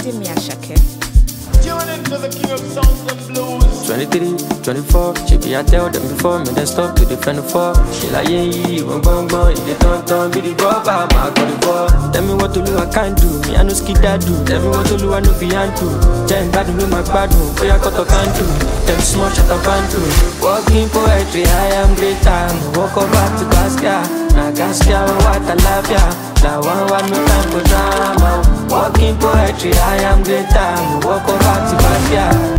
Jimmy Ashake. Tune into the king of songs and blues. 23, 24, she be I tell them before me, then stop to defend the fall. She like, yeah, one bong, if they don't, be the rubber, my got the ball. Tell me what to do, I can't do, me I no skid that do. Tell me what to do, I no be to. Then bad with my bad move, for your cut can't do. Them small shut up and do. Walking poetry, I am great time. Walk over to Gaskia, na Gaskia, what I love ya. Now one no time for drama. Walking poetry, I am great time. Walk over to Gaskia.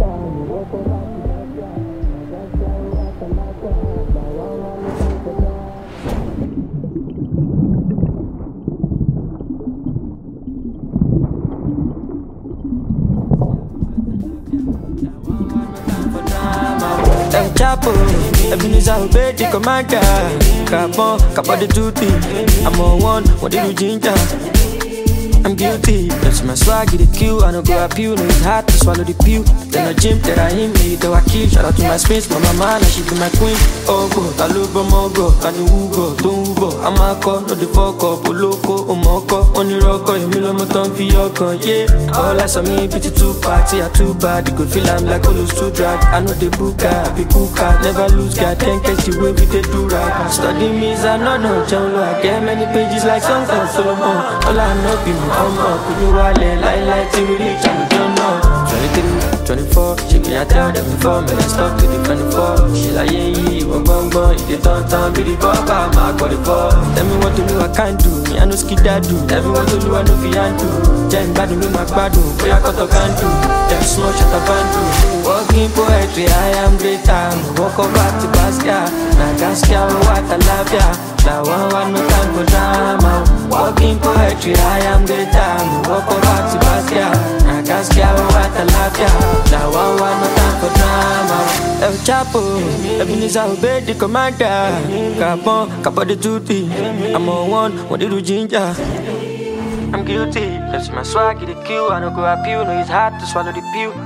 Them chapo, Ebenezer obey the commander. Carbon, capot the duty. I'm on one they do ginger. I'm guilty, that's my swag, get the kill. I don't go appeal, no it's hard to swallow the pill. Then a gym, that I him, me, though I kill. Shout out to my space, my mama, now she be my queen. Oh go, talubo mogo, kani ugo, don't ugo. I'm a call, no the fuck up, loco, omoko. Only rocko, you milo moton fi yoko, yeah. All eyes on me, pity too party, I too bad. You could feel I'm like all those too drag. I know the booker, I be cooker, never lose, God, 10 catch the way we they do right. Study me, I know no John I get many pages like songs of Solomon. All I know be me. I'm up, you wallet, like till we reach and we don't know. 23, 24, she be I tell them before me, then stop to defend the fall. She like, yeah, one bong, if they don't, be the baba, my got the ball. Tell me what to do, I can't do, me I no skid that do. Tell me what to do, I no fi do. Then bad with my bad move, for your cut can't do. Them small shut up and do. Walking poetry, I am great time. Walk over to Baskia, na Gaskia, what I love ya. Now one no time for drama. Walking poetry, I am great time. Walk over to Baskia, na Gaskia, what I love ya. Now one no time for drama. El Chapo, Ebenezer obey the commander. Carbon, capot the duty. I'm on one they do ginger. I'm guilty, that's my swag, get the kill. I don't go appeal, no it's hard to swallow the pill.